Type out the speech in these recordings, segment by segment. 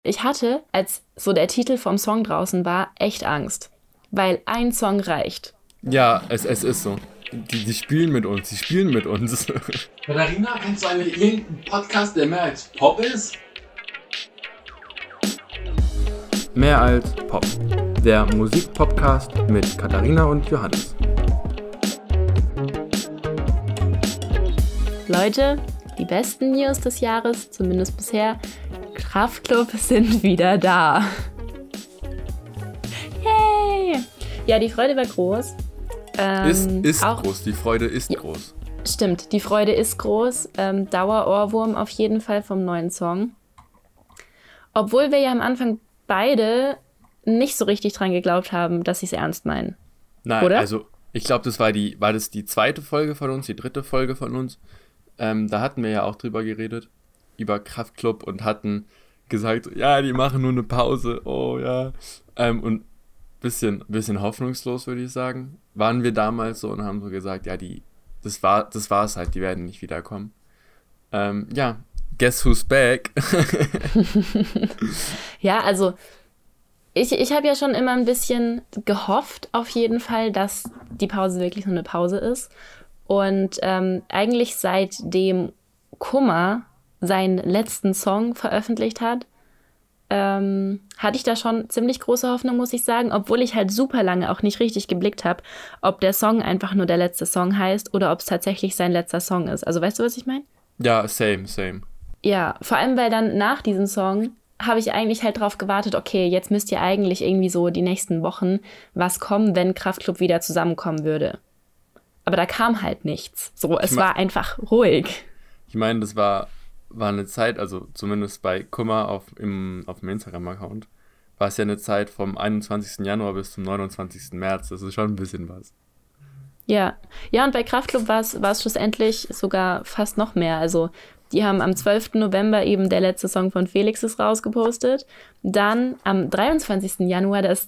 Ich hatte, als so der Titel vom Song draußen war, echt Angst. Weil ein Song reicht. Ja, es ist so. Die spielen mit uns, die spielen mit uns. Katharina, kennst du eigentlich irgendeinen Podcast, der mehr als Pop ist? Mehr als Pop. Der Musikpodcast mit Katharina und Johannes. Leute, die besten News des Jahres, zumindest bisher, Kraftklub sind wieder da. Yay! Ja, die Freude war groß. Ist auch, groß, die Freude ist groß. Stimmt, die Freude ist groß. Dauerohrwurm auf jeden Fall vom neuen Song. Obwohl wir ja am Anfang beide nicht so richtig dran geglaubt haben, dass sie es ernst meinen. Nein, oder? also ich glaube, war das die zweite Folge von uns, die dritte Folge von uns. Da hatten wir ja auch drüber geredet, über Kraftklub und hatten gesagt, ja, die machen nur eine Pause, oh ja. Und bisschen hoffnungslos, würde ich sagen, waren wir damals so und haben so gesagt, ja, das war's halt, die werden nicht wiederkommen. Ja, guess who's back? Ja, also ich habe ja schon immer ein bisschen gehofft, auf jeden Fall, dass die Pause wirklich nur eine Pause ist. Und eigentlich seitdem Kummer seinen letzten Song veröffentlicht hat, hatte ich da schon ziemlich große Hoffnung, muss ich sagen, obwohl ich halt super lange auch nicht richtig geblickt habe, ob der Song einfach nur der letzte Song heißt oder ob es tatsächlich sein letzter Song ist. Also weißt du, was ich meine? Ja, same. Ja, vor allem, weil dann nach diesem Song habe ich eigentlich halt drauf gewartet, okay, jetzt müsst ihr eigentlich irgendwie so die nächsten Wochen was kommen, wenn Kraftklub wieder zusammenkommen würde. Aber da kam halt nichts. So, es war einfach ruhig. Ich meine, das war eine Zeit, also zumindest bei Kummer auf dem Instagram-Account, war es ja eine Zeit vom 21. Januar bis zum 29. März. Das ist schon ein bisschen was. Ja, und bei Kraftklub war es schlussendlich sogar fast noch mehr. Also die haben am 12. November eben der letzte Song von Felix ist rausgepostet. Dann am 23. Januar das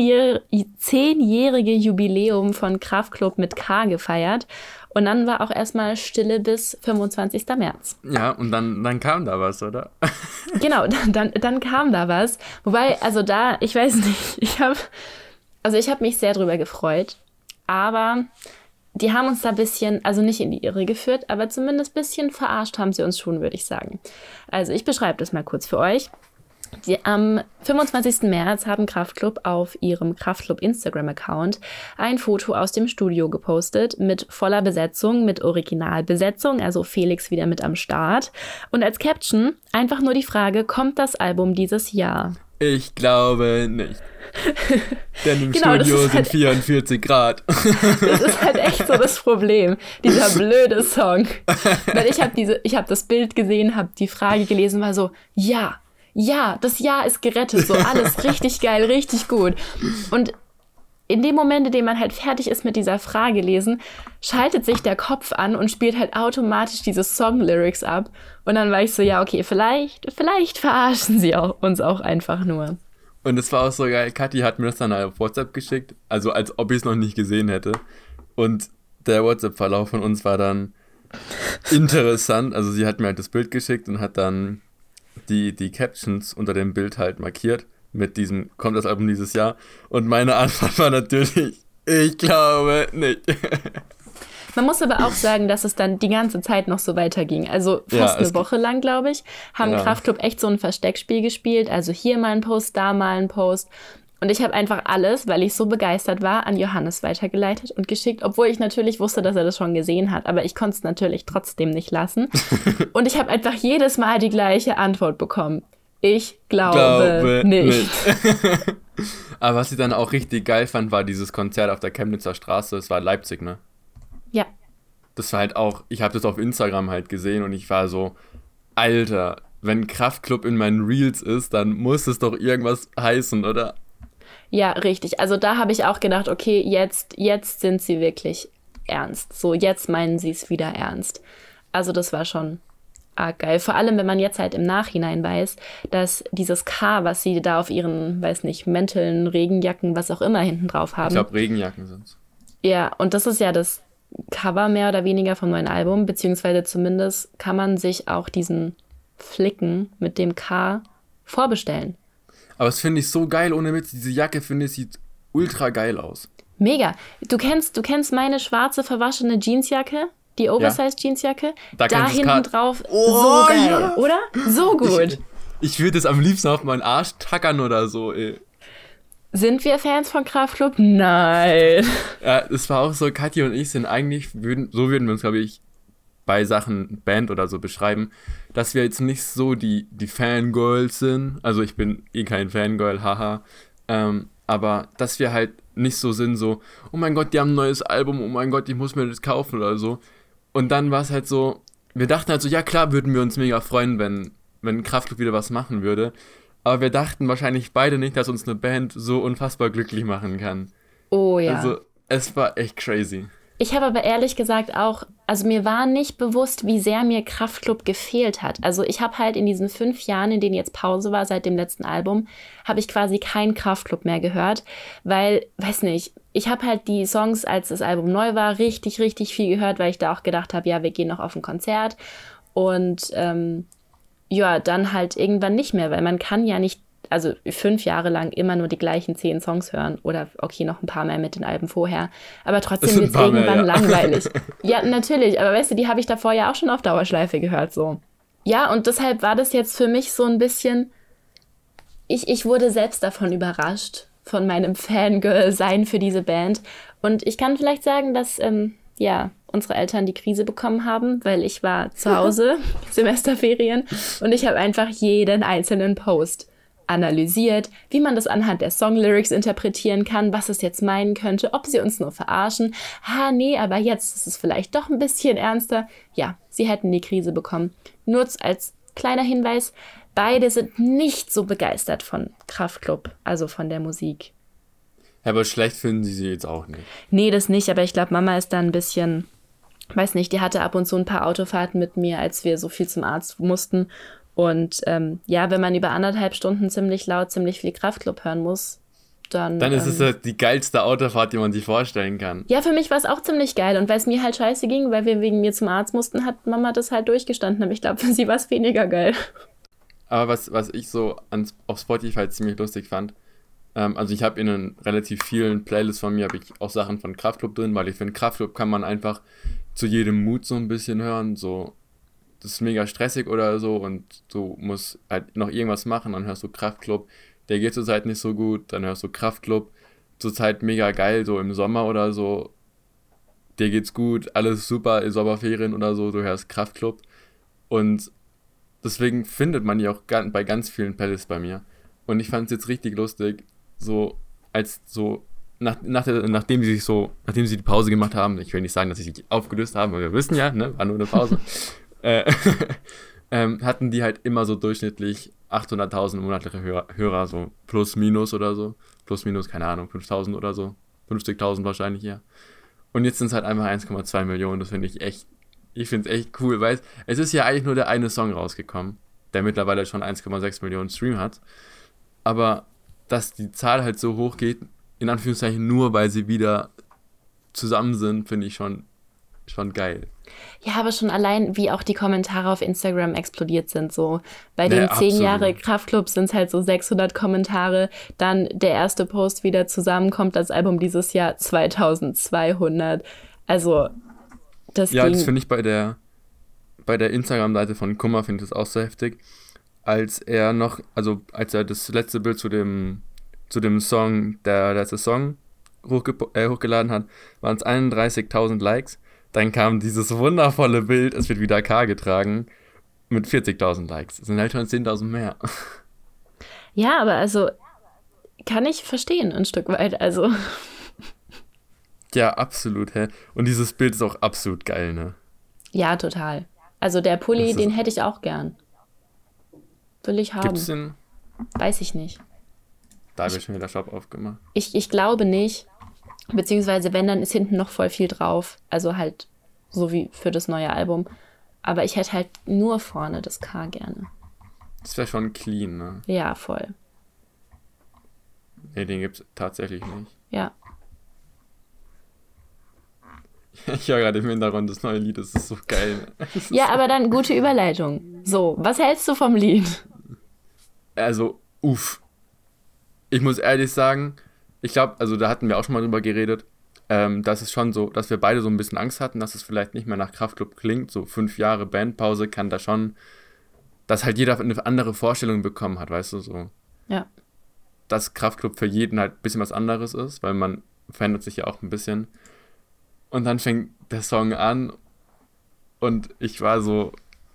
10-jährige Jubiläum von Kraftklub mit K gefeiert. Und dann war auch erstmal Stille bis 25. März. Ja, und dann kam da was, oder? Genau, dann kam da was. Wobei, also da, ich weiß nicht, ich habe mich sehr drüber gefreut. Aber die haben uns da ein bisschen, also nicht in die Irre geführt, aber zumindest ein bisschen verarscht haben sie uns schon, würde ich sagen. Also ich beschreibe das mal kurz für euch. Am 25. März haben Kraftklub auf ihrem Kraftklub Instagram-Account ein Foto aus dem Studio gepostet mit voller Besetzung, mit Originalbesetzung, also Felix wieder mit am Start. Und als Caption einfach nur die Frage, kommt das Album dieses Jahr? Ich glaube nicht. Denn im Genau, Studio sind halt 44 Grad. Das ist halt echt so das Problem. Dieser blöde Song. Weil ich habe das Bild gesehen, habe die Frage gelesen, war so, ja, das Jahr ist gerettet. So alles richtig geil, richtig gut. Und in dem Moment, in dem man halt fertig ist mit dieser Frage lesen, schaltet sich der Kopf an und spielt halt automatisch diese Song-Lyrics ab. Und dann war ich so, ja, okay, vielleicht verarschen sie uns auch einfach nur. Und es war auch so geil, Kathi hat mir das dann auf WhatsApp geschickt, also als ob ich es noch nicht gesehen hätte. Und der WhatsApp-Verlauf von uns war dann interessant. Also sie hat mir halt das Bild geschickt und hat dann die Captions unter dem Bild halt markiert mit diesem, kommt das Album dieses Jahr? Und meine Antwort war natürlich, ich glaube nicht. Man muss aber auch sagen, dass es dann die ganze Zeit noch so weiterging. Also fast eine Woche lang, glaube ich, haben Kraftklub echt so ein Versteckspiel gespielt. Also hier mal ein Post, da mal ein Post. Und ich habe einfach alles, weil ich so begeistert war, an Johannes weitergeleitet und geschickt, obwohl ich natürlich wusste, dass er das schon gesehen hat. Aber ich konnte es natürlich trotzdem nicht lassen. Und ich habe einfach jedes Mal die gleiche Antwort bekommen. Ich glaube nicht. Aber was ich dann auch richtig geil fand, war dieses Konzert auf der Chemnitzer Straße. Es war Leipzig, ne? Ja. Das war halt auch, ich habe das auf Instagram halt gesehen und ich war so, Alter, wenn Kraftklub in meinen Reels ist, dann muss es doch irgendwas heißen, oder? Ja, richtig. Also da habe ich auch gedacht, okay, jetzt sind sie wirklich ernst. So, jetzt meinen sie es wieder ernst. Also das war schon arg geil. Vor allem, wenn man jetzt halt im Nachhinein weiß, dass dieses K, was sie da auf ihren, weiß nicht, Mänteln, Regenjacken, was auch immer hinten drauf haben. Ich glaube, Regenjacken sind's. Ja, und das ist ja das Cover mehr oder weniger vom neuen Album, beziehungsweise zumindest kann man sich auch diesen Flicken mit dem K vorbestellen. Aber das finde ich so geil, ohne Witz. Diese Jacke, finde ich, sieht ultra geil aus. Mega. Du kennst meine schwarze, verwaschene Jeansjacke? Die Oversize-Jeansjacke? Da hinten drauf, so geil, ja. Oder? So gut. Ich würde es am liebsten auf meinen Arsch tackern oder so, ey. Sind wir Fans von Kraftklub? Nein. Ja, es war auch so, Katja und ich sind eigentlich, würden wir uns, glaube ich, bei Sachen Band oder so beschreiben, dass wir jetzt nicht so die Fangirls sind. Also ich bin kein Fangirl, haha. Aber dass wir halt nicht so sind, so, oh mein Gott, die haben ein neues Album, oh mein Gott, ich muss mir das kaufen oder so. Und dann war es halt so, wir dachten halt so, ja klar würden wir uns mega freuen, wenn Kraftklub wieder was machen würde. Aber wir dachten wahrscheinlich beide nicht, dass uns eine Band so unfassbar glücklich machen kann. Oh ja. Also es war echt crazy. Ich habe aber ehrlich gesagt auch, also mir war nicht bewusst, wie sehr mir Kraftklub gefehlt hat. Also ich habe halt in diesen 5 Jahren, in denen jetzt Pause war, seit dem letzten Album, habe ich quasi keinen Kraftklub mehr gehört, weil, weiß nicht, ich habe halt die Songs, als das Album neu war, richtig, richtig viel gehört, weil ich da auch gedacht habe, ja, wir gehen noch auf ein Konzert und ja, dann halt irgendwann nicht mehr, weil man kann ja nicht, also 5 Jahre lang immer nur die gleichen 10 Songs hören oder okay, noch ein paar mehr mit den Alben vorher, aber trotzdem wird es irgendwann langweilig. Ja, natürlich, aber weißt du, die habe ich davor ja auch schon auf Dauerschleife gehört, so. Ja, und deshalb war das jetzt für mich so ein bisschen, ich wurde selbst davon überrascht, von meinem Fangirl-Sein für diese Band und ich kann vielleicht sagen, dass, ja, unsere Eltern die Krise bekommen haben, weil ich war zu Hause, Semesterferien, und ich habe einfach jeden einzelnen Post analysiert, wie man das anhand der Songlyrics interpretieren kann, was es jetzt meinen könnte, ob sie uns nur verarschen. Nee, aber jetzt ist es vielleicht doch ein bisschen ernster. Ja, sie hätten die Krise bekommen. Nur als kleiner Hinweis, beide sind nicht so begeistert von Kraftklub, also von der Musik. Ja, aber schlecht finden sie jetzt auch nicht. Nee, das nicht, aber ich glaube, Mama ist da ein bisschen, weiß nicht, die hatte ab und zu ein paar Autofahrten mit mir, als wir so viel zum Arzt mussten. Und ja, wenn man über 1,5 Stunden ziemlich laut, ziemlich viel Kraftklub hören muss, dann ist es halt die geilste Autofahrt, die man sich vorstellen kann. Ja, für mich war es auch ziemlich geil. Und weil es mir halt scheiße ging, weil wir wegen mir zum Arzt mussten, hat Mama das halt durchgestanden. Aber ich glaube, für sie war es weniger geil. Aber was ich so auf Spotify ziemlich lustig fand, also ich habe in einen relativ vielen Playlists von mir, habe ich auch Sachen von Kraftklub drin, weil ich finde, Kraftklub kann man einfach zu jedem Mut so ein bisschen hören, so, das ist mega stressig oder so und du musst halt noch irgendwas machen, dann hörst du Kraftklub, der geht zurzeit nicht so gut, dann hörst du Kraftklub, zurzeit mega geil, so im Sommer oder so, dir geht's gut, alles super, in Sommerferien oder so, du hörst Kraftklub und deswegen findet man die auch bei ganz vielen Playlists bei mir und ich fand es jetzt richtig lustig, so als so nachdem sie die Pause gemacht haben, ich will nicht sagen, dass sie sich aufgelöst haben, weil wir wissen ja, ne, war nur eine Pause, hatten die halt immer so durchschnittlich 800.000 monatliche Hörer, so plus minus oder so, plus minus, keine Ahnung, 5.000 oder so, 50.000 wahrscheinlich, ja. Und jetzt sind es halt einfach 1,2 Millionen, das finde ich echt cool, weil es ist ja eigentlich nur der eine Song rausgekommen, der mittlerweile schon 1,6 Millionen Stream hat, aber dass die Zahl halt so hoch geht, in Anführungszeichen nur, weil sie wieder zusammen sind, finde ich schon geil. Ja, aber schon allein, wie auch die Kommentare auf Instagram explodiert sind, so. Bei den 10 Jahre Kraftklub sind es halt so 600 Kommentare, dann der erste Post wieder zusammenkommt, das Album dieses Jahr 2200. Also, das finde ich bei der Instagram-Seite von Kummer, finde ich das auch so heftig, als er das letzte Bild zu dem Song, der letzte Song hochgeladen hat, waren es 31.000 Likes. Dann kam dieses wundervolle Bild, es wird wieder K getragen, mit 40.000 Likes. Das sind halt schon 10.000 mehr. Ja, aber also, kann ich verstehen ein Stück weit, also. Ja, absolut, hä? Und dieses Bild ist auch absolut geil, ne? Ja, total. Also der Pulli, den hätte ich auch gern. Will ich haben. Gibt's den? Weiß ich nicht. Da wird schon wieder Shop aufgemacht. Ich glaube nicht. Beziehungsweise wenn, dann ist hinten noch voll viel drauf. Also halt so wie für das neue Album. Aber ich hätte halt nur vorne das K gerne. Das wäre schon clean, ne? Ja, voll. Nee, den gibt's tatsächlich nicht. Ja. Ich höre gerade im Hintergrund das neue Lied, das ist so geil. Ja, aber dann gute Überleitung. So, was hältst du vom Lied? also, ich muss ehrlich sagen, ich glaube, also da hatten wir auch schon mal drüber geredet, dass es schon so, dass wir beide so ein bisschen Angst hatten, dass es vielleicht nicht mehr nach Kraftklub klingt. So 5 Jahre Bandpause kann da schon, dass halt jeder eine andere Vorstellung bekommen hat, weißt du, so. Ja. Dass Kraftklub für jeden halt ein bisschen was anderes ist, weil man verändert sich ja auch ein bisschen. Und dann fängt der Song an und ich war so,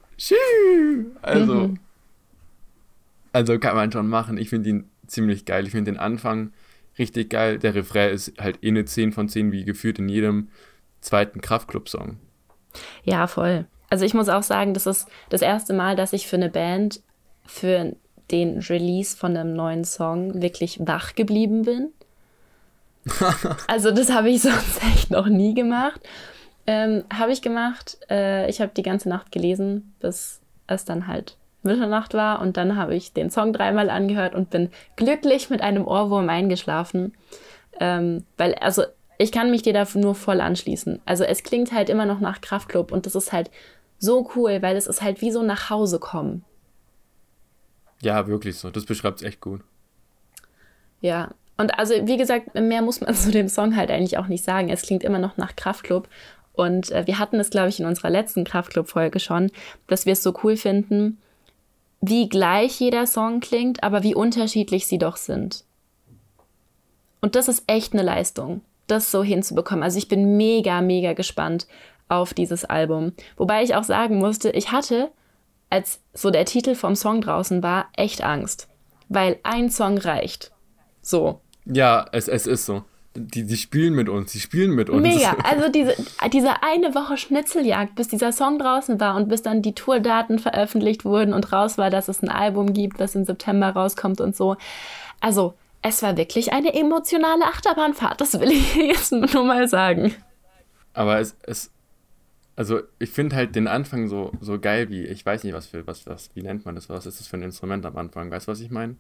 also kann man schon machen. Ich finde ihn ziemlich geil. Ich finde den Anfang richtig geil. Der Refrain ist halt eine 10 von 10 wie gefühlt in jedem zweiten Kraftklub-Song. Ja, voll. Also ich muss auch sagen, das ist das erste Mal, dass ich für eine Band für den Release von einem neuen Song wirklich wach geblieben bin. Also das habe ich sonst echt noch nie gemacht. Habe ich gemacht. Ich habe die ganze Nacht gelesen, bis es dann halt Mitternacht war. Und dann habe ich den Song 3-mal angehört und bin glücklich mit einem Ohrwurm eingeschlafen. Weil, also ich kann mich dir da nur voll anschließen. Also es klingt halt immer noch nach Kraftklub und das ist halt so cool, weil es ist halt wie so nach Hause kommen. Ja, wirklich so. Das beschreibt es echt gut. Ja, und also wie gesagt, mehr muss man zu dem Song halt eigentlich auch nicht sagen. Es klingt immer noch nach Kraftklub. Und wir hatten es, glaube ich, in unserer letzten Kraftklub-Folge schon, dass wir es so cool finden, wie gleich jeder Song klingt, aber wie unterschiedlich sie doch sind. Und das ist echt eine Leistung, das so hinzubekommen. Also ich bin mega, mega gespannt auf dieses Album. Wobei ich auch sagen musste, ich hatte, als so der Titel vom Song draußen war, echt Angst. Weil ein Song reicht. So. Ja, es ist so. Die spielen mit uns, Mega, also diese eine Woche Schnitzeljagd, bis dieser Song draußen war und bis dann die Tourdaten veröffentlicht wurden und raus war, dass es ein Album gibt, das im September rauskommt und so. Also, es war wirklich eine emotionale Achterbahnfahrt, das will ich jetzt nur mal sagen. Aber also ich finde halt den Anfang so geil wie, ich weiß nicht, wie nennt man das, was ist das für ein Instrument am Anfang, weißt du, was ich meine?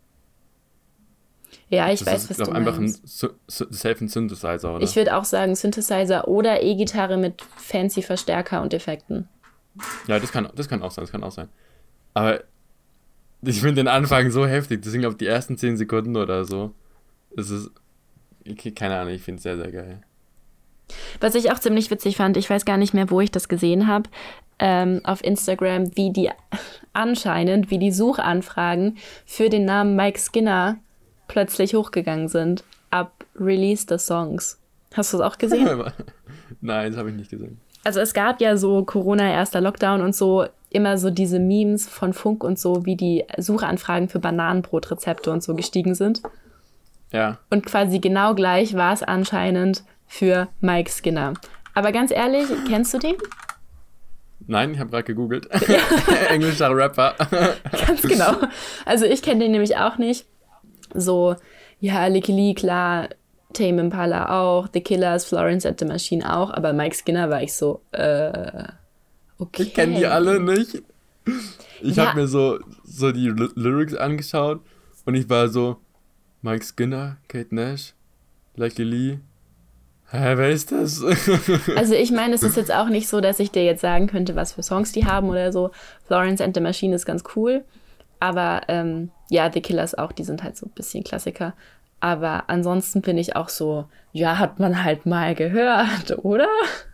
Ja, ich Das weiß, ist, was glaub, du einfach meinst. safe ein Synthesizer, oder? Ich würde auch sagen Synthesizer oder E-Gitarre mit fancy Verstärker und Effekten. Ja, das kann auch sein. Aber ich finde den Anfang so heftig, das sind, glaube ich, die ersten 10 Sekunden oder so. Es ist, keine Ahnung, ich finde es sehr, sehr geil. Was ich auch ziemlich witzig fand, ich weiß gar nicht mehr, wo ich das gesehen habe, auf Instagram, wie die Suchanfragen für den Namen Mike Skinner plötzlich hochgegangen sind, ab Release des Songs. Hast du das auch gesehen? Nein, das habe ich nicht gesehen. Also es gab ja so Corona, erster Lockdown und so, immer so diese Memes von Funk und so, wie die Suchanfragen für Bananenbrotrezepte und so gestiegen sind. Ja. Und quasi genau gleich war es anscheinend für Mike Skinner. Aber ganz ehrlich, kennst du den? Nein, ich habe gerade gegoogelt. Englischer Rapper. Ganz genau. Also ich kenne den nämlich auch nicht. So, ja, Licky Lee, klar, Tame Impala auch, The Killers, Florence and the Machine auch, aber Mike Skinner war ich so, okay. Ich kenne die alle nicht. Ich habe mir so die Lyrics angeschaut und ich war so, Mike Skinner, Kate Nash, Licky Lee. Hä, wer ist das? Also ich meine, es ist jetzt auch nicht so, dass ich dir jetzt sagen könnte, was für Songs die haben oder so. Florence and the Machine ist ganz cool. Aber ja, The Killers auch, die sind halt so ein bisschen Klassiker. Aber ansonsten bin ich auch so, ja, hat man halt mal gehört, oder?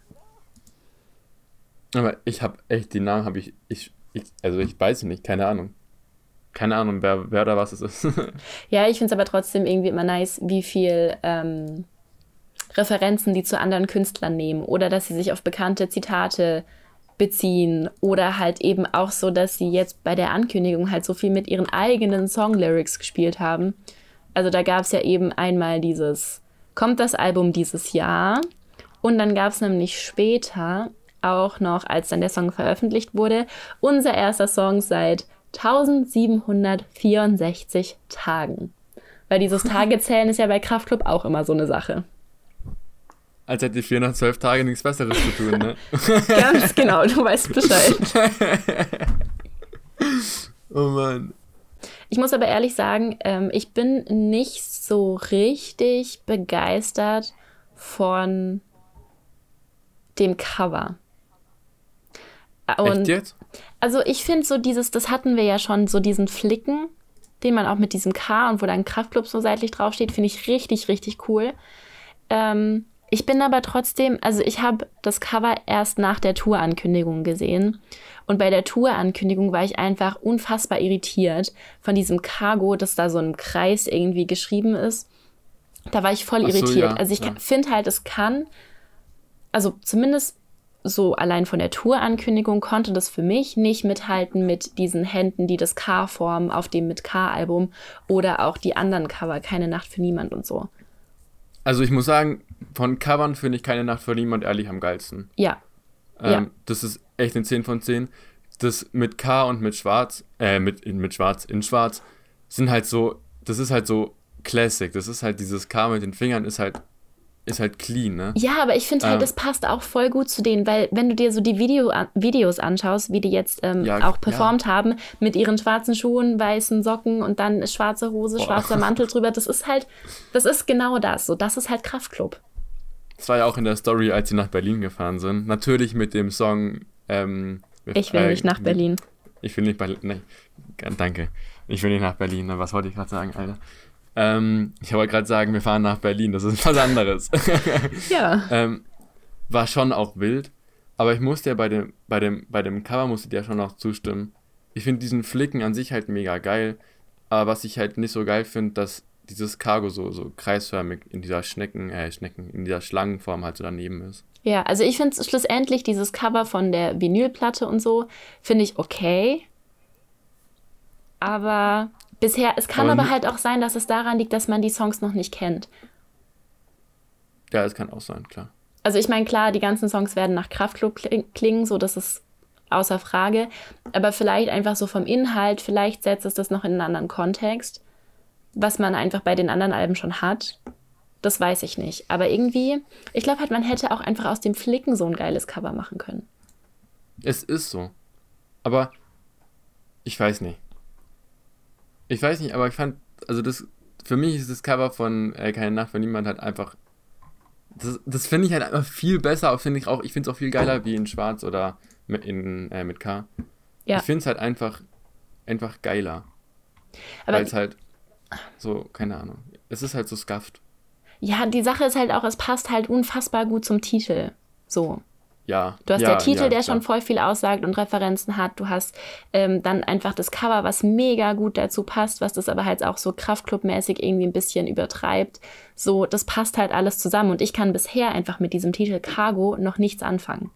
Aber ich habe echt, die Namen habe ich weiß nicht, keine Ahnung. Keine Ahnung, wer da was es ist. Ja, ich finde es aber trotzdem irgendwie immer nice, wie viel Referenzen die zu anderen Künstlern nehmen. Oder dass sie sich auf bekannte Zitate beziehen oder halt eben auch so, dass sie jetzt bei der Ankündigung halt so viel mit ihren eigenen Songlyrics gespielt haben. Also da gab es ja eben einmal kommt das Album dieses Jahr und dann gab es nämlich später auch noch, als dann der Song veröffentlicht wurde, unser erster Song seit 1764 Tagen. Weil dieses Tagezählen ist ja bei Kraftklub auch immer so eine Sache. Als hätte ich 412 Tage nichts Besseres zu tun, ne? Ganz genau, du weißt Bescheid. Oh Mann. Ich muss aber ehrlich sagen, ich bin nicht so richtig begeistert von dem Cover. Und echt jetzt? also ich finde so das hatten wir ja schon, so diesen Flicken den man auch mit diesem K und wo dann Kraftklub so seitlich draufsteht, finde ich richtig, richtig cool. Ich bin aber trotzdem, also ich habe das Cover erst nach der Tour-Ankündigung gesehen. Und bei der Tour-Ankündigung war ich einfach unfassbar irritiert von diesem Cargo, das da so im Kreis irgendwie geschrieben ist. Da war ich voll irritiert. Ja, also ich finde halt, es kann, also zumindest so allein von der Tour-Ankündigung konnte das für mich nicht mithalten mit diesen Händen, die das K formen auf dem mit K-Album oder auch die anderen Cover, Keine Nacht für niemand und so. Also ich muss sagen, von Covern finde ich Keine Nacht für niemand ehrlich am geilsten. Ja. Das ist echt eine 10 von 10. Das mit K und mit Schwarz, in Schwarz, sind halt so, das ist halt so Classic. Das ist halt dieses K mit den Fingern, ist halt clean, ne? Ja, aber ich finde halt, das passt auch voll gut zu denen, weil wenn du dir so die Videos anschaust, wie die jetzt auch performt haben, mit ihren schwarzen Schuhen, weißen Socken und dann schwarze Hose, schwarzer Mantel drüber, das ist genau das. So, das ist halt Kraftklub. Das war ja auch in der Story, als sie nach Berlin gefahren sind. Natürlich mit dem Song Ich will nicht nach Berlin. Ich will nicht danke. Ich will nicht nach Berlin. Was wollte ich gerade sagen, Alter? Ich wollte gerade sagen, wir fahren nach Berlin. Das ist was anderes. Ja. War schon auch wild. Aber ich musste ja bei dem Cover musste dir ja schon noch zustimmen. Ich finde diesen Flicken an sich halt mega geil. Aber was ich halt nicht so geil finde, dass dieses Cargo so kreisförmig in dieser in dieser Schlangenform halt so daneben ist. Ja, also ich finde schlussendlich dieses Cover von der Vinylplatte und so, finde ich okay. Aber bisher, es kann aber halt auch sein, dass es daran liegt, dass man die Songs noch nicht kennt. Ja, es kann auch sein, klar. Also ich meine, klar, die ganzen Songs werden nach Kraftklub klingen, so das ist außer Frage. Aber vielleicht einfach so vom Inhalt, vielleicht setzt es das noch in einen anderen Kontext, was man einfach bei den anderen Alben schon hat. Das weiß ich nicht. Aber irgendwie, ich glaube halt, man hätte auch einfach aus dem Flicken so ein geiles Cover machen können. Es ist so. Aber ich weiß nicht. Aber ich fand, also für mich ist das Cover von Keine Nacht für niemand halt einfach, das finde ich halt einfach viel besser, ich finde es auch viel geiler wie in Schwarz oder mit K. Ja. Ich finde es halt einfach geiler. Aber weil es halt so, keine Ahnung, es ist halt so scuffed. ja, die Sache ist halt auch, es passt halt unfassbar gut zum Titel. So. Ja. Du hast der Titel, der klar. schon voll viel aussagt und Referenzen hat. Du hast dann einfach das Cover, was mega gut dazu passt, was das aber halt auch so Kraftclub-mäßig irgendwie ein bisschen übertreibt. So, das passt halt alles zusammen. Und ich kann bisher einfach mit diesem Titel Cargo noch nichts anfangen.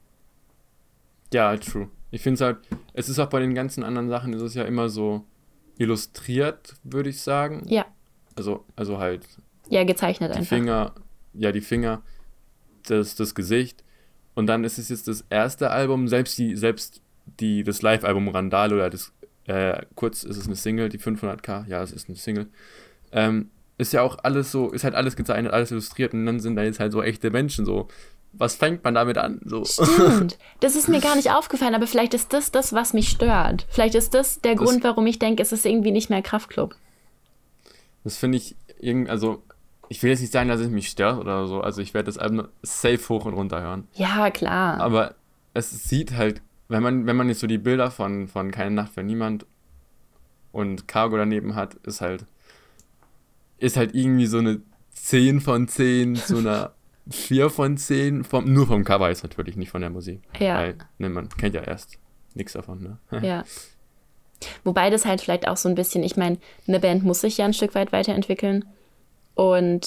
Ja, true. Ich finde es halt, es ist auch bei den ganzen anderen Sachen, ist es ja immer so illustriert, würde ich sagen. Ja. Also halt Ja, gezeichnet die einfach. Finger, das Gesicht. Und dann ist es jetzt das erste Album, selbst das Live-Album Randale oder kurz ist es eine Single, die 500k, ja, es ist eine Single, ist ja auch alles so, ist halt alles gezeichnet, alles illustriert und dann sind da jetzt halt so echte Menschen, so, was fängt man damit an? So. Stimmt. Das ist mir gar nicht aufgefallen, aber vielleicht ist das, was mich stört. Vielleicht ist das der Grund, warum ich denke, es ist irgendwie nicht mehr Kraftklub. Das finde ich also ich will jetzt nicht sagen, dass es mich stört oder so, also ich werde das Album safe hoch und runter hören. Ja, klar. Aber es sieht halt, wenn man jetzt so die Bilder von Keine Nacht für niemand und Cargo daneben hat, ist halt irgendwie so eine 10 von 10 zu einer 4 von 10, nur vom Cover ist natürlich, nicht von der Musik. Ja. Weil, man kennt ja erst nichts davon, ne? Ja. Wobei das halt vielleicht auch so ein bisschen, ich meine, eine Band muss sich ja ein Stück weit weiterentwickeln. Und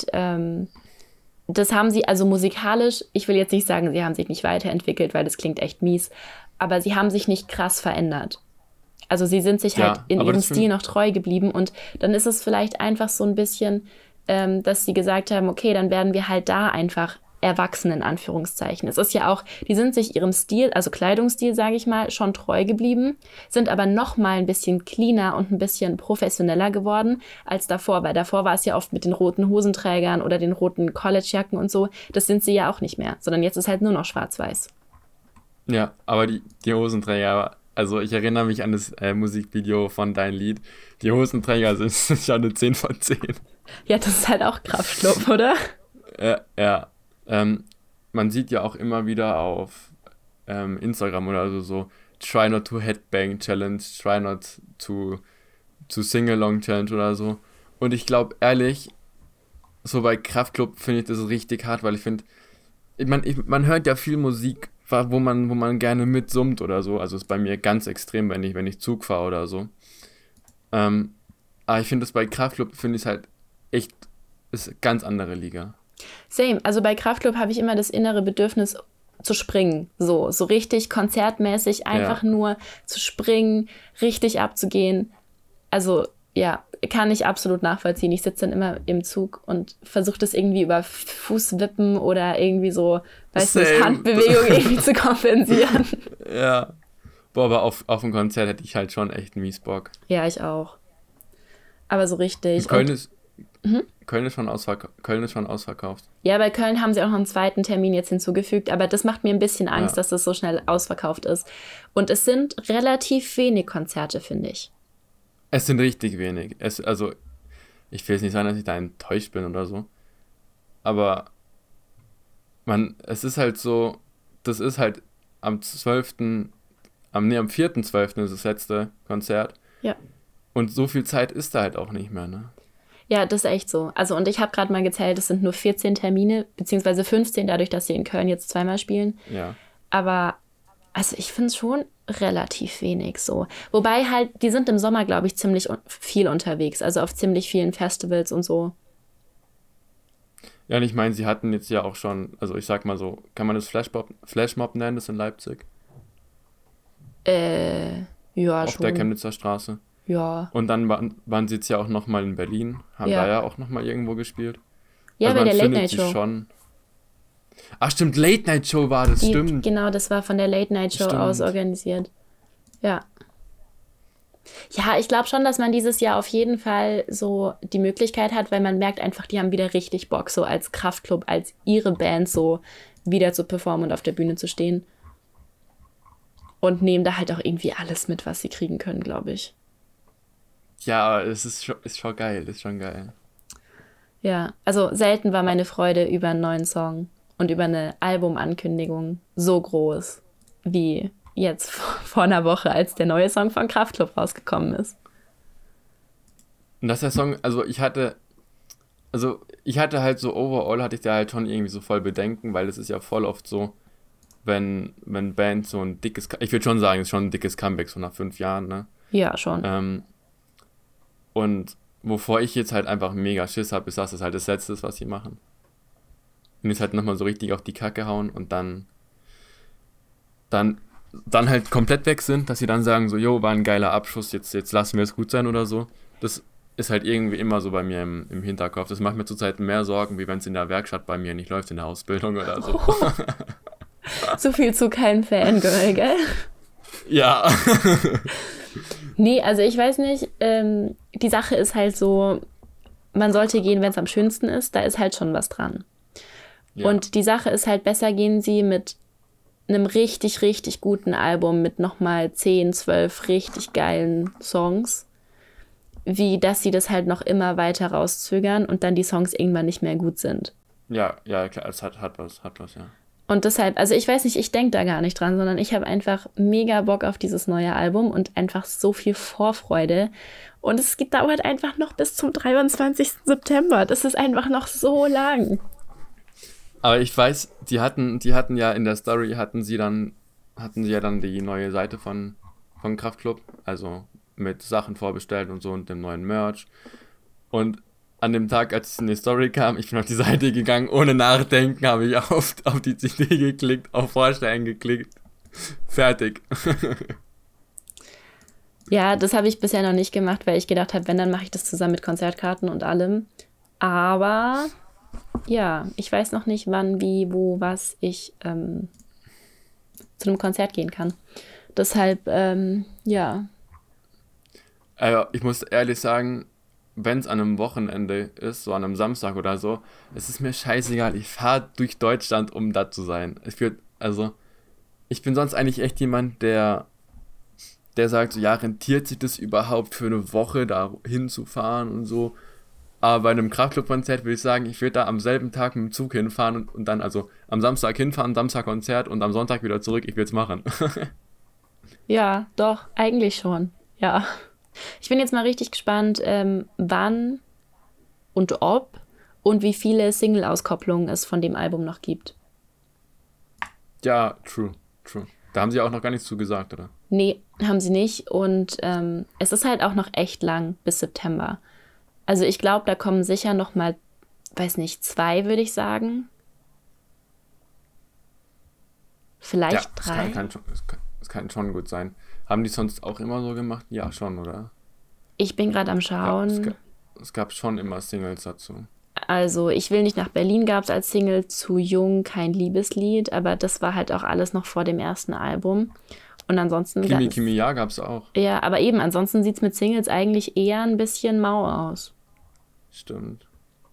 das haben sie, also musikalisch, ich will jetzt nicht sagen, sie haben sich nicht weiterentwickelt, weil das klingt echt mies, aber sie haben sich nicht krass verändert. Also sie sind sich halt in ihrem Stil noch treu geblieben und dann ist es vielleicht einfach so ein bisschen, dass sie gesagt haben, okay, dann werden wir halt da einfach erwachsen, in Anführungszeichen. Es ist ja auch, die sind sich ihrem Stil, also Kleidungsstil, sage ich mal, schon treu geblieben, sind aber noch mal ein bisschen cleaner und ein bisschen professioneller geworden als davor, weil davor war es ja oft mit den roten Hosenträgern oder den roten Collegejacken und so, das sind sie ja auch nicht mehr, sondern jetzt ist halt nur noch schwarz-weiß. Ja, aber die Hosenträger, also ich erinnere mich an das Musikvideo von Dein Lied, die Hosenträger sind schon eine 10 von 10. Ja, das ist halt auch Kraftklub, oder? Ja. Man sieht ja auch immer wieder auf Instagram oder so Try not to Headbang Challenge, Try not to zu Sing-Along-Challenge oder so. Und ich glaube, ehrlich, so bei Kraftklub finde ich das richtig hart, weil ich finde, man hört ja viel Musik, wo man gerne mitsummt oder so. Also ist bei mir ganz extrem, wenn ich Zug fahre oder so. Aber ich finde das bei Kraftklub, finde ich es halt echt, ist eine ganz andere Liga. Same. Also bei Kraftklub habe ich immer das innere Bedürfnis zu springen. So richtig konzertmäßig, einfach nur zu springen, richtig abzugehen. Also ja, kann ich absolut nachvollziehen. Ich sitze dann immer im Zug und versuche das irgendwie über Fußwippen oder irgendwie so, weißt du, Handbewegung irgendwie zu kompensieren. Ja. Boah, aber auf ein Konzert hätte ich halt schon echt mies Bock. Ja, ich auch. Aber so richtig. Köln ist schon ausverkauft. Ja, bei Köln haben sie auch noch einen zweiten Termin jetzt hinzugefügt, aber das macht mir ein bisschen Angst, dass das so schnell ausverkauft ist. Und es sind relativ wenig Konzerte, finde ich. Es sind richtig wenig. Also, ich will jetzt nicht sagen, dass ich da enttäuscht bin oder so. Aber es ist halt so, das ist halt am 4.12. ist das letzte Konzert. Ja. Und so viel Zeit ist da halt auch nicht mehr, ne? Ja, das ist echt so. Also, und ich habe gerade mal gezählt, es sind nur 14 Termine, beziehungsweise 15, dadurch, dass sie in Köln jetzt zweimal spielen. Ja. Aber, also ich finde es schon relativ wenig so. Wobei halt, die sind im Sommer, glaube ich, ziemlich viel unterwegs. Also auf ziemlich vielen Festivals und so. Ja, und ich meine, sie hatten jetzt ja auch schon, also ich sag mal so, kann man das Flashmob nennen, das in Leipzig? Ja, auf schon. Der Chemnitzer Straße. Ja. Und dann waren sie jetzt ja auch nochmal in Berlin, haben da ja auch nochmal irgendwo gespielt. Ja, also bei der man Late findet Night sie Show. schon. Ach stimmt, Late Night Show war das, stimmt. Genau, das war von der Late Night Show aus organisiert. Ja. Ja, ich glaube schon, dass man dieses Jahr auf jeden Fall so die Möglichkeit hat, weil man merkt einfach, die haben wieder richtig Bock, so als Kraftklub, als ihre Band so wieder zu performen und auf der Bühne zu stehen. Und nehmen da halt auch irgendwie alles mit, was sie kriegen können, glaube ich. Ja, es ist schon geil, ist schon geil. Ja, also selten war meine Freude über einen neuen Song und über eine Albumankündigung so groß wie jetzt vor einer Woche, als der neue Song von Kraftklub rausgekommen ist. Und dass der Song, ich hatte halt so overall, hatte ich da halt schon irgendwie so voll Bedenken, weil es ist ja voll oft so, wenn Bands so ein dickes, ich würde schon sagen, es ist schon ein dickes Comeback, so nach 5 Jahren, ne? Ja, schon. Und wovor ich jetzt halt einfach mega Schiss habe, ist, dass das halt das Letzte ist, was sie machen. Und jetzt halt nochmal so richtig auf die Kacke hauen und dann halt komplett weg sind, dass sie dann sagen so, jo, war ein geiler Abschuss, jetzt lassen wir es gut sein oder so. Das ist halt irgendwie immer so bei mir im Hinterkopf. Das macht mir zurzeit mehr Sorgen, wie wenn es in der Werkstatt bei mir nicht läuft, in der Ausbildung oder so. So viel zu kein Fangirl, gell? Ja. Nee, also ich weiß nicht, die Sache ist halt so, man sollte gehen, wenn es am schönsten ist, da ist halt schon was dran. Ja. Und die Sache ist halt, besser gehen sie mit einem richtig, richtig guten Album mit nochmal 10, 12 richtig geilen Songs, wie dass sie das halt noch immer weiter rauszögern und dann die Songs irgendwann nicht mehr gut sind. Ja, klar, es hat was, ja. Und deshalb, also ich weiß nicht, ich denke da gar nicht dran, sondern ich habe einfach mega Bock auf dieses neue Album und einfach so viel Vorfreude. Und es dauert einfach noch bis zum 23. September. Das ist einfach noch so lang. Aber ich weiß, die hatten ja in der Story, hatten sie ja dann die neue Seite von Kraftklub, also mit Sachen vorbestellt und so und dem neuen Merch. Und an dem Tag, als es in die Story kam, ich bin auf die Seite gegangen, ohne nachdenken, habe ich auf die CD geklickt, auf Vorstellen geklickt. Fertig. Ja, das habe ich bisher noch nicht gemacht, weil ich gedacht habe, wenn, dann mache ich das zusammen mit Konzertkarten und allem. Aber ja, ich weiß noch nicht, wann, wie, wo, was ich zu einem Konzert gehen kann. Deshalb, ja. Ich muss ehrlich sagen, wenn es an einem Wochenende ist, so an einem Samstag oder so, es ist mir scheißegal. Ich fahre durch Deutschland, um da zu sein. Ich bin sonst eigentlich echt jemand, der sagt so, ja, rentiert sich das überhaupt für eine Woche da hinzufahren und so. Aber bei einem Kraftklub-Konzert würde ich sagen, ich würde da am selben Tag mit dem Zug hinfahren und dann also am Samstag hinfahren, Samstag Konzert und am Sonntag wieder zurück. Ich will es machen. Ja, doch, eigentlich schon. Ja. Ich bin jetzt mal richtig gespannt, wann und ob und wie viele Single-Auskopplungen es von dem Album noch gibt. Ja, true. Da haben sie auch noch gar nichts zu gesagt, oder? Nee, haben sie nicht. Und es ist halt auch noch echt lang bis September. Also ich glaube, da kommen sicher noch mal, weiß nicht, 2, würde ich sagen. Vielleicht 3. Es kann schon gut sein. Haben die sonst auch immer so gemacht? Ja, schon, oder? Ich bin gerade am Schauen. Es gab schon immer Singles dazu. Also Ich will nicht nach Berlin gab es als Single, Zu jung, kein Liebeslied, aber das war halt auch alles noch vor dem ersten Album. Und ansonsten... Kimi Ja gab es auch. Ja, aber eben, ansonsten sieht es mit Singles eigentlich eher ein bisschen mau aus. Stimmt.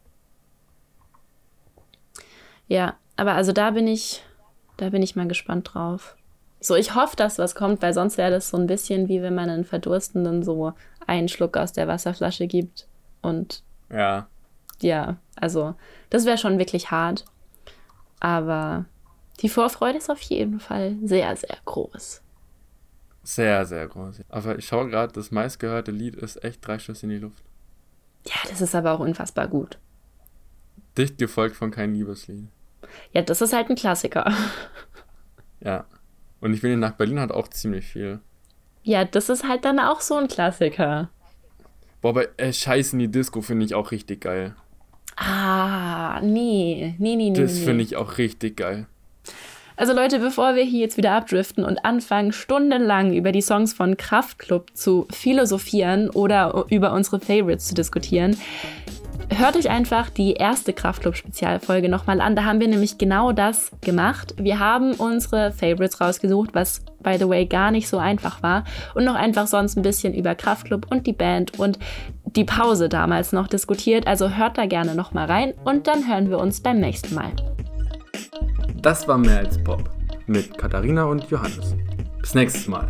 Ja, aber also da bin ich mal gespannt drauf. So, ich hoffe, dass was kommt, weil sonst wäre das so ein bisschen wie wenn man einen Verdurstenden so einen Schluck aus der Wasserflasche gibt. Und ja, also das wäre schon wirklich hart. Aber die Vorfreude ist auf jeden Fall sehr, sehr groß. Sehr, sehr groß. Aber ich schaue gerade, das meistgehörte Lied ist echt 3 Schuss in die Luft. Ja, das ist aber auch unfassbar gut. Dicht gefolgt von Kein Liebeslied. Ja, das ist halt ein Klassiker. Ja. Und Ich will nicht nach Berlin hat auch ziemlich viel. Ja, das ist halt dann auch so ein Klassiker. Boah, aber Scheiß in die Disco finde ich auch richtig geil. Ah, nee. Das finde ich auch richtig geil. Also Leute, bevor wir hier jetzt wieder abdriften und anfangen, stundenlang über die Songs von Kraftklub zu philosophieren oder über unsere Favorites zu diskutieren, hört euch einfach die erste Kraftklub-Spezialfolge nochmal an. Da haben wir nämlich genau das gemacht. Wir haben unsere Favorites rausgesucht, was, by the way, gar nicht so einfach war. Und noch einfach sonst ein bisschen über Kraftklub und die Band und die Pause damals noch diskutiert. Also hört da gerne nochmal rein und dann hören wir uns beim nächsten Mal. Das war Mehr als Pop mit Katharina und Johannes. Bis nächstes Mal.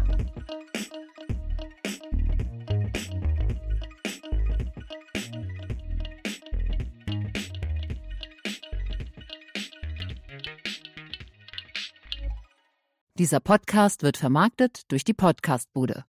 Dieser Podcast wird vermarktet durch die Podcast-Bude.